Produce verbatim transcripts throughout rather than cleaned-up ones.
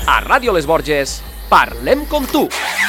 A Ràdio Les Borges, parlem com tu.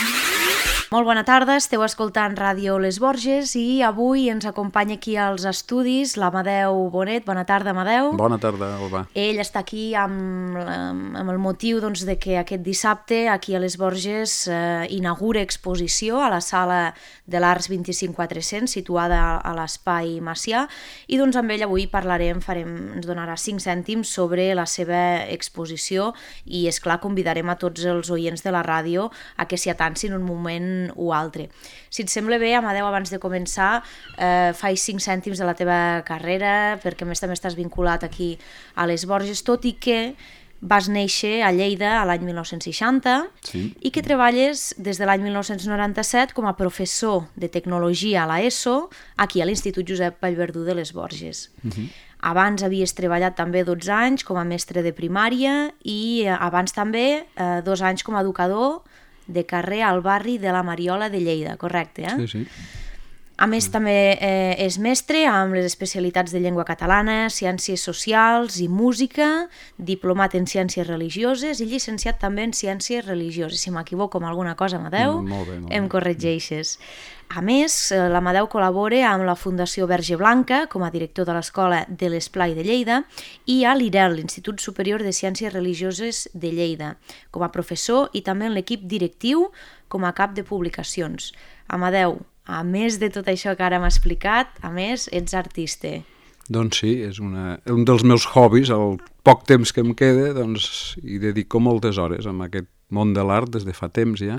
Molt bona tarda, esteu escoltant Ràdio Les Borges i avui ens acompanya aquí als estudis l'Amadeu Bonet. Bona tarda, Amadeu. Bona tarda, Alba. Ell està aquí amb, amb el motiu doncs, de que aquest dissabte aquí a Les Borges eh, inaugura exposició a la sala de l'Arts vint-i-cinc quatre-cents situada a, a l'Espai Macià i doncs amb ell avui parlarem, farem, ens donarà cinc cèntims sobre la seva exposició i és clar convidarem a tots els oients de la ràdio a que s'hi atancin un moment o altre. Si et sembla bé, Amadeu, abans de començar, eh, faig cinc cèntims de la teva carrera, perquè a més també estàs vinculat aquí a Les Borges, tot i que vas néixer a Lleida a l'any mil nou-cents seixanta sí. i que treballes des de l'any mil nou-cents noranta-set com a professor de tecnologia a l'ESO aquí a l'Institut Josep Vallverdú de Les Borges. Uh-huh. Abans havies treballat també dotze anys com a mestre de primària i abans també eh, dos anys com a educador de carrer al barri de la Mariola de Lleida, correcte, eh? Sí, sí. A més, també eh, és mestre amb les especialitats de llengua catalana, ciències socials i música, diplomat en ciències religioses i llicenciat també en ciències religioses. Si m'equivoco amb alguna cosa, Amadeu, mm, molt bé, molt em bé. corregeixes. A més, l'Amadeu col·labora amb la Fundació Verge Blanca com a director de l'Escola de l'Esplai de Lleida i a l'I R E L, l'Institut Superior de Ciències Religioses de Lleida, com a professor i també en l'equip directiu com a cap de publicacions. Amadeu, a més de tot això que ara m'ha explicat, a més, ets artista. Doncs sí, és una, un dels meus hobbies, el poc temps que em queda, doncs hi dedico moltes hores a aquest món de l'art des de fa temps ja.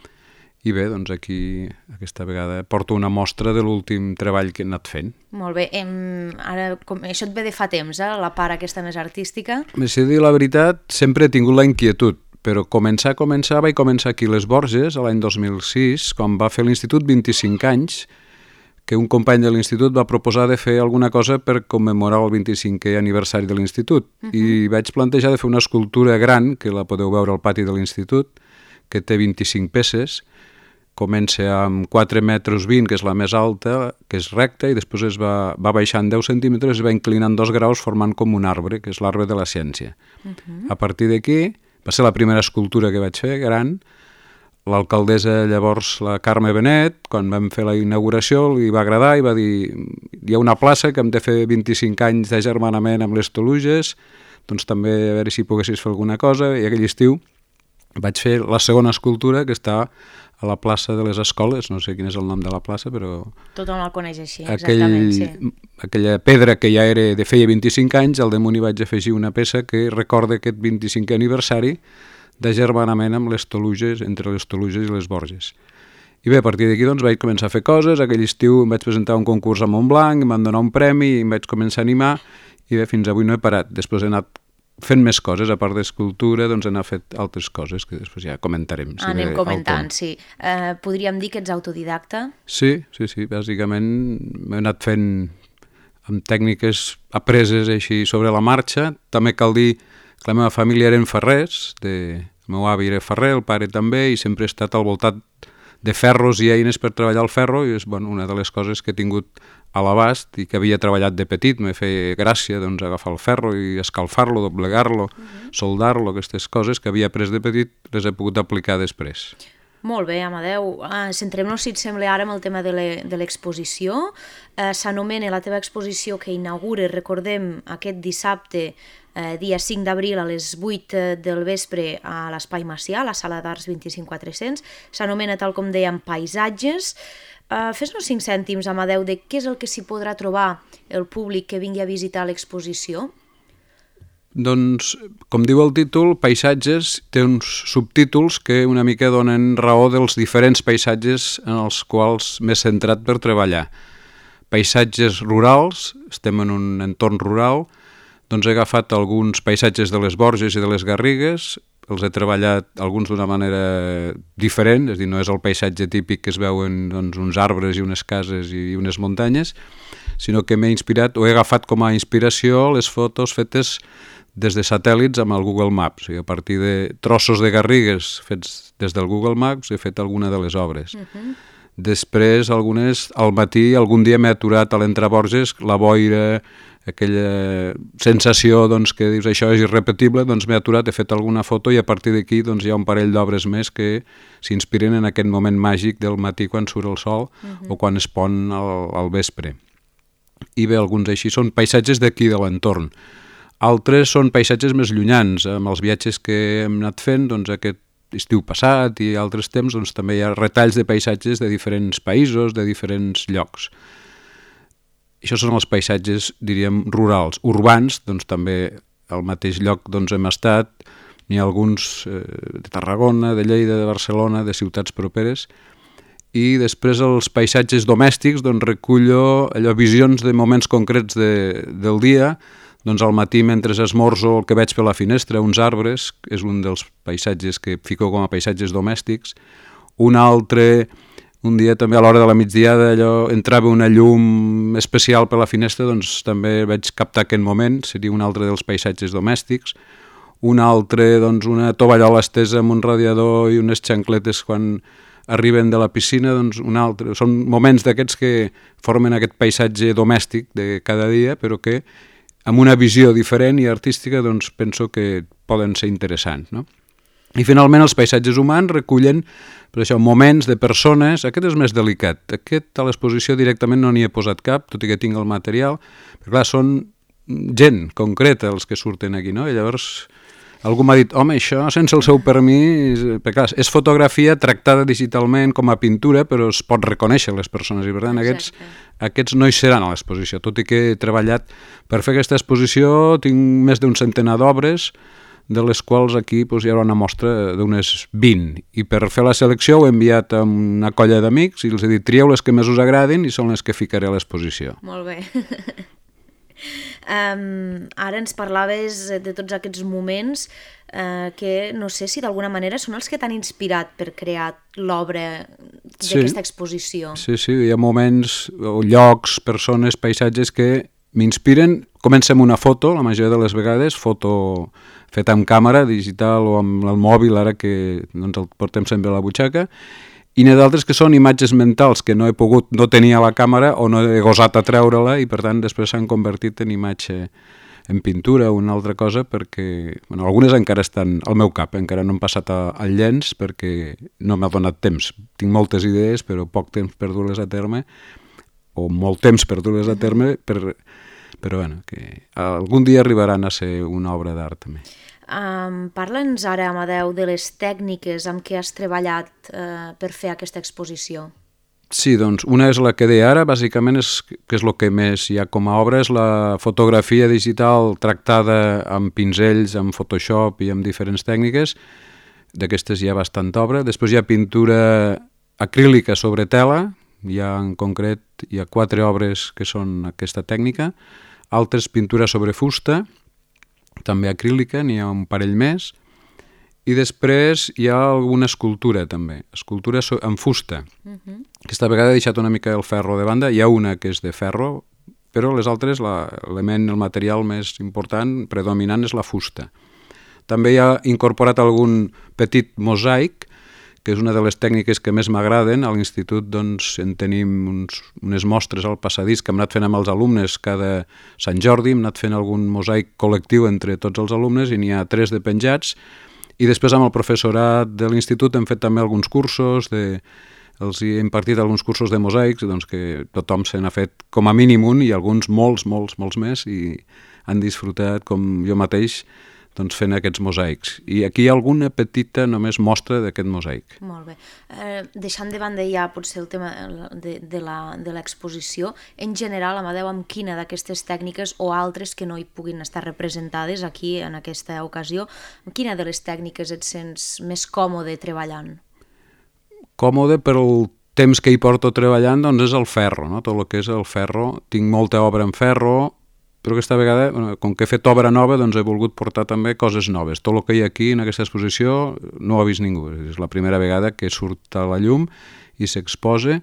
I bé, doncs aquí, aquesta vegada, porto una mostra de l'últim treball que he anat fent. Molt bé. Em, ara, com, això et ve de fa temps, eh? La part aquesta més artística. Més si dir la veritat, sempre he tingut la inquietud, però començar, començar, vaig començar aquí a Les Borges, l'any dos mil sis, quan va fer l'Institut vint-i-cinc anys, que un company de l'Institut va proposar de fer alguna cosa per commemorar el vint-i-cinquè aniversari de l'Institut. Uh-huh. I vaig plantejar de fer una escultura gran, que la podeu veure al pati de l'Institut, que té vint-i-cinc peces. Comença amb quatre metres vint, que és la més alta, que és recta, i després es va, va baixant deu centímetres i es va inclinant dos graus formant com un arbre, que és l'arbre de la ciència. Uh-huh. A partir d'aquí, va ser la primera escultura que vaig fer, gran. L'alcaldessa llavors, la Carme Benet, quan vam fer la inauguració, li va agradar i va dir hi ha una plaça que hem de fer vint-i-cinc anys de germanament amb les Toluges, doncs també a veure si poguessis fer alguna cosa, i aquell estiu vaig fer la segona escultura que està a la plaça de les Escoles, no sé quin és el nom de la plaça, però... Tothom el coneix així, aquell, exactament, sí. Aquella pedra que ja era de feia vint-i-cinc anys, al damunt hi vaig afegir una peça que recorda aquest vint-i-cinquè aniversari d'agermanament amb les Toluges, entre les Toluges i les Borges. I bé, a partir d'aquí doncs, vaig començar a fer coses, aquell estiu em vaig presentar un concurs a Montblanc, em van donar un premi, i em vaig començar a animar, i bé, fins avui no he parat. Després he anat fent més coses, a part d'escultura, doncs he fet altres coses que després ja comentarem. Si Anem comentant, sí. Eh, podríem dir que ets autodidacta? Sí, sí, sí, bàsicament m'he anat fent amb tècniques apreses així sobre la marxa. També cal dir que la meva família eren ferrers, de... el meu avi era ferrer, el pare també, i sempre he estat al voltat de ferros i eines per treballar el ferro, i és bueno, una de les coses que he tingut a l'abast i que havia treballat de petit. Me feia gràcia doncs, agafar el ferro i escalfar-lo, doblegar-lo, uh-huh. soldar-lo, aquestes coses que havia après de petit les he pogut aplicar després. Molt bé, Amadeu. Uh, Centrem-nos, si et sembla, ara amb el tema de l'exposició. Uh, S'anomena la teva exposició que inaugura, recordem, aquest dissabte, uh, dia cinc d'abril a les vuit del vespre a l'Espai Macià, a la sala d'Arts vint-i-cinc quatre-cents. S'anomena, tal com dèiem, Paisatges. Uh, Fes-nos cinc cèntims, Amadeu, de què és el que s'hi podrà trobar el públic que vingui a visitar l'exposició? Doncs, com diu el títol, Paisatges té uns subtítols que una mica donen raó dels diferents paisatges en els quals m'he centrat per treballar. Paisatges rurals, estem en un entorn rural, doncs he agafat alguns paisatges de les Borges i de les Garrigues, els he treballat alguns d'una manera diferent, és a dir, no és el paisatge típic que es veuen doncs, uns arbres i unes cases i unes muntanyes, sinó que m'he inspirat o he agafat com a inspiració les fotos fetes des de satèl·lits amb el Google Maps. I a partir de trossos de garrigues fets des del Google Maps he fet alguna de les obres. Uh-huh. Després, algunes, al matí, algun dia m'he aturat a l'Entre Borges, la boira aquella sensació doncs, que dius això és irrepetible, doncs m'he aturat, he fet alguna foto i a partir d'aquí doncs, hi ha un parell d'obres més que s'inspiren en aquest moment màgic del matí quan surt el sol uh-huh. o quan es pon al, al vespre. I bé, alguns així són paisatges d'aquí de l'entorn. Altres són paisatges més llunyans, amb els viatges que hem anat fent, doncs aquest estiu passat i altres temps, doncs també hi ha retalls de paisatges de diferents països, de diferents llocs. Això són els paisatges, diríem, rurals. Urbans, doncs també al mateix lloc doncs, hem estat, n'hi ha alguns eh, de Tarragona, de Lleida, de Barcelona, de ciutats properes, i després els paisatges domèstics doncs, recullo allò, visions de moments concrets de, del dia. Doncs al matí, mentre esmorzo, el que veig per la finestra, uns arbres, és un dels paisatges que fico com a paisatges domèstics. Un altre, un dia també a l'hora de la migdiada, allò, entrava una llum especial per la finestra, doncs també vaig captar aquest moment, seria un altre dels paisatges domèstics. Un altre, doncs una tovallola estesa amb un radiador i unes xancletes quan arriben de la piscina, doncs un altre. Són moments d'aquests que formen aquest paisatge domèstic de cada dia, però que amb una visió diferent i artística doncs penso que poden ser interessants, no? I finalment els paisatges humans recullen per això moments de persones, aquest és més delicat, aquest a l'exposició directament no n'hi he posat cap, tot i que tinc el material, però clar, són gent concreta els que surten aquí, no? I llavors algú m'ha dit, home, això sense el seu permís, perquè clar, és fotografia tractada digitalment com a pintura, però es pot reconèixer les persones i per tant aquests, aquests no hi seran a l'exposició, tot i que he treballat per fer aquesta exposició, tinc més d'un centenar d'obres, de les quals aquí doncs, hi haurà una mostra d'unes vint, i per fer la selecció ho he enviat a una colla d'amics i els he dit, trieu les que més us agradin i són les que ficaré a l'exposició. Molt bé. Um, ara ens parlaves de tots aquests moments uh, que no sé si d'alguna manera són els que t'han inspirat per crear l'obra d'aquesta sí, exposició. Sí, sí, hi ha moments, o llocs, persones, paisatges que m'inspiren. Comença amb una foto, la majoria de les vegades, foto feta amb càmera digital o amb el mòbil, ara que doncs, el portem sempre a la butxaca, i n'hi ha d'altres que són imatges mentals que no he pogut, no tenia la càmera o no he gosat a treure-la i per tant després s'han convertit en imatge en pintura o una altra cosa perquè, bueno, algunes encara estan al meu cap, encara no han passat al llenç perquè no m'ha donat temps. Tinc moltes idees però poc temps per dur-les a terme o molt temps per dur-les a terme, per, però bueno, que algun dia arribaran a ser una obra d'art també. Um, Parla'ns ara, Amadeu, de les tècniques amb què has treballat uh, per fer aquesta exposició. Sí, doncs una és la que deia ara, bàsicament és, que és el que més hi ha com a obra, és la fotografia digital tractada amb pinzells, amb Photoshop i amb diferents tècniques. D'aquestes hi ha bastant obra. Després hi ha pintura acrílica sobre tela, hi ha en concret hi ha quatre obres que són aquesta tècnica, altres pintura sobre fusta, també acrílica, n'hi ha un parell més, i després hi ha alguna escultura també, escultura en fusta. Uh-huh. Aquesta vegada he deixat una mica el ferro de banda, hi ha una que és de ferro, però les altres, l'element, el material més important, predominant, és la fusta. També hi ha incorporat algun petit mosaic, que és una de les tècniques que més m'agraden. A l'institut doncs, en tenim uns, unes mostres al passadís que hem anat fent amb els alumnes cada Sant Jordi, hem anat fent algun mosaic col·lectiu entre tots els alumnes i n'hi ha tres de penjats. I després amb el professorat de l'institut hem fet també alguns cursos, de, els he impartit alguns cursos de mosaics, doncs que tothom se n'ha fet com a mínim un i alguns molts, molts, molts més i han disfrutat com jo mateix doncs fent aquests mosaics. I aquí hi ha alguna petita només mostra d'aquest mosaic. Molt bé. Eh, deixant de banda ja potser el tema de, de la, de l'exposició, en general, Amadeu, amb quina d'aquestes tècniques o altres que no hi puguin estar representades aquí en aquesta ocasió, amb quina de les tècniques et sents més còmode treballant? Còmode per el temps que hi porto treballant, doncs és el ferro, no? Tot el que és el ferro. Tinc molta obra en ferro, però aquesta vegada, com que he fet obra nova, doncs he volgut portar també coses noves. Tot el que hi ha aquí en aquesta exposició no ho ha vist ningú. És la primera vegada que surt a la llum i s'exposa.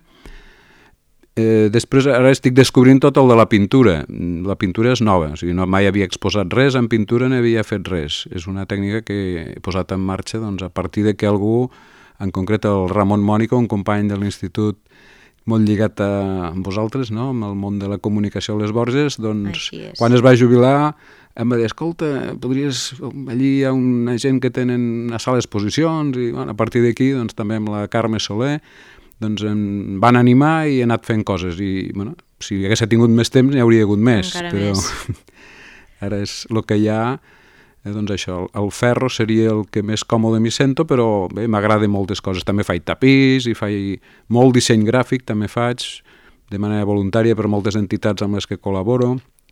Eh, després ara estic descobrint tot el de la pintura. La pintura és nova, o sigui, no mai havia exposat res, en pintura no havia fet res. És una tècnica que he posat en marxa doncs, a partir de que algú, en concret el Ramon Mònica, un company de l'institut molt lligat a, amb vosaltres, no? Amb el món de la comunicació a les Borges, doncs quan es va jubilar em va dir, escolta, podries... Allí hi ha una gent que tenen una sala d'exposicions i bueno, a partir d'aquí doncs, també amb la Carme Soler doncs em van animar i he anat fent coses i bueno, si hagués tingut més temps n'hi hauria hagut més. Encara però més. Ara és el que hi ha. Doncs això, el ferro seria el que més còmode m'hi sento, però bé, m'agrada moltes coses. També faig tapís i faig molt disseny gràfic, també faig de manera voluntària per moltes entitats amb les que col·laboro,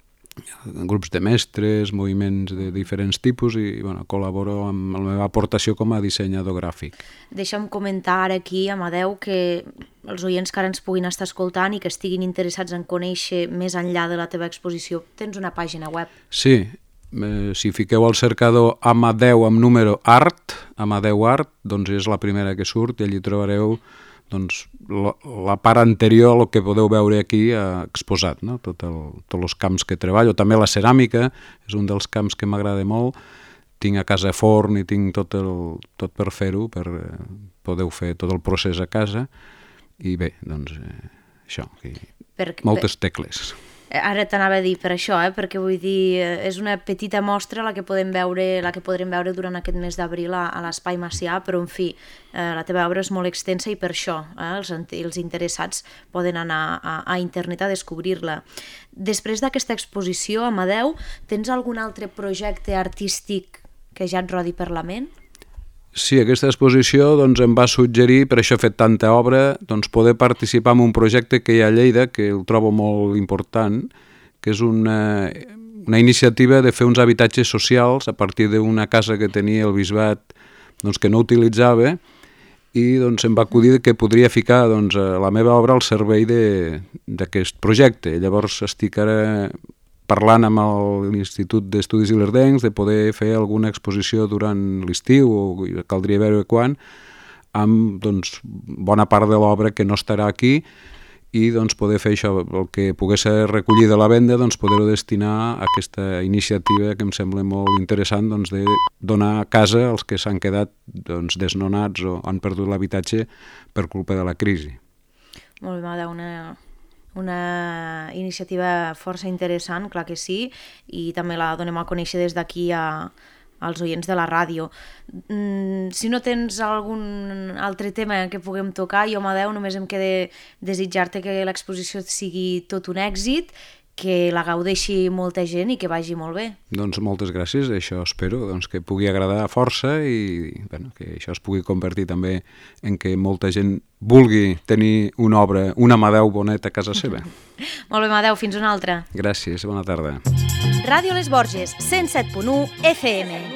grups de mestres, moviments de diferents tipus i bueno, col·laboro amb la meva aportació com a dissenyador gràfic. Deixa'm comentar ara aquí, Amadeu, que els oients que ara ens puguin estar escoltant i que estiguin interessats en conèixer més enllà de la teva exposició, tens una pàgina web. Sí, Eh, si fiqueu al cercador Amadeu amb número art, Amadeu Art, doncs és la primera que surt i allí trobareu doncs, la, la part anterior a el que podeu veure aquí eh, exposat, no? Tot el, tots els camps que treballo. També la ceràmica és un dels camps que m'agrada molt. Tinc a casa forn i tinc tot, el, tot per fer-ho, per eh, podeu fer tot el procés a casa i bé, doncs eh, això, aquí, per, moltes tecles. Ara t'anava a dir per això, eh? Perquè vull dir, és una petita mostra la que podem veure, la que podrem veure durant aquest mes d'abril a, a l'Espai Macià, però en fi, eh, la teva obra és molt extensa i per això eh, els, els interessats poden anar a, a internet a descobrir-la. Després d'aquesta exposició, Amadeu, tens algun altre projecte artístic que ja et rodi per la ment? Sí, aquesta exposició doncs, em va suggerir, per això he fet tanta obra, doncs, poder participar en un projecte que hi ha a Lleida, que el trobo molt important, que és una, una iniciativa de fer uns habitatges socials a partir d'una casa que tenia el bisbat doncs, que no utilitzava i doncs, em va acudir que podria ficar doncs, la meva obra al servei d'aquest projecte. Llavors estic ara parlant amb l'Institut d'Estudis Ilerdencs de poder fer alguna exposició durant l'estiu, o caldria veure quan, amb doncs, bona part de l'obra que no estarà aquí i doncs, poder fer això, el que pogués ser recollir de la venda, doncs, poder-ho destinar a aquesta iniciativa que em sembla molt interessant doncs, de donar casa als que s'han quedat doncs, desnonats o han perdut l'habitatge per culpa de la crisi. Molt bé, Amadeu, una... una iniciativa força interessant, clar que sí, i també la donem a conèixer des d'aquí a, als oients de la ràdio. Mm, si no tens algun altre tema que puguem tocar, jo, Amadeu, només em queda desitjar-te que l'exposició sigui tot un èxit, que la gaudeixi molta gent i que vagi molt bé. Doncs moltes gràcies, això espero, doncs, que pugui agradar força i bueno, que això es pugui convertir també en que molta gent vulgui tenir una obra, un Amadeu Bonet a casa seva. Molt bé, Amadeu, fins una altra. Gràcies, bona tarda. Ràdio Les Borges, cent set punt u F M.